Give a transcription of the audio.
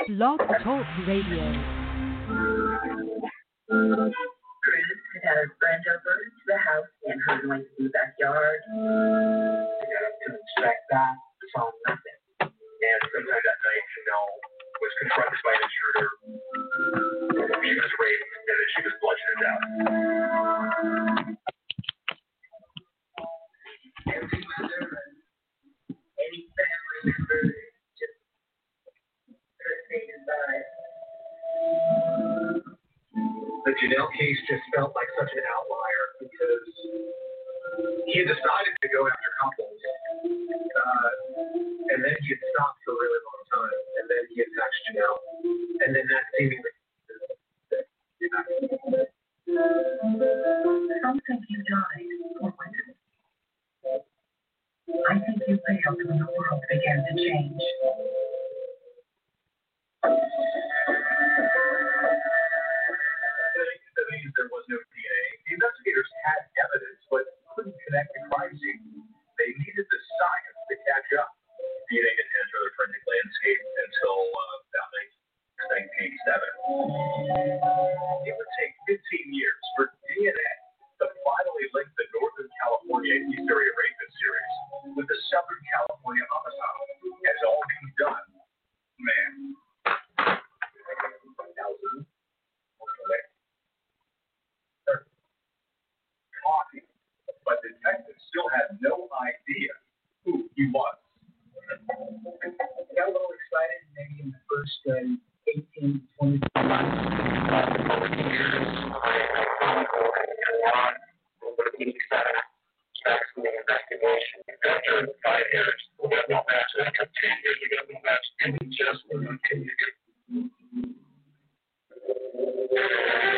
Blog Talk Radio. Chris had a friend over to the house and heard noise in the backyard. They got up to inspect that, saw nothing. And sometime that night, Janelle was confronted by an intruder. She was raped, and then she was bludgeoned to death. Every mother, any family member, just could say goodbye. The Janelle case just felt like such an outlier because he had decided to go after couples, and then he had stopped for a really long time, and then he attacked Janelle, and then that seemingly. Some think you died for women. I think you failed when the world began to change. There was no DNA. The investigators had evidence, but couldn't connect the crime scene. They needed the science to catch up. DNA didn't enter the forensic landscape until about 1987. It would take 15 years for DNA to finally link the Northern California and East Area Rapist series with the Southern California homicide. It's all being done, man. 1,000 talking, but detectives still had no idea who he was. Got a little excited maybe in the first 18, 20 months. Over the years, facts in the investigation. After 5 years, we got no match. After 10 years, we got no match. And we just will continue.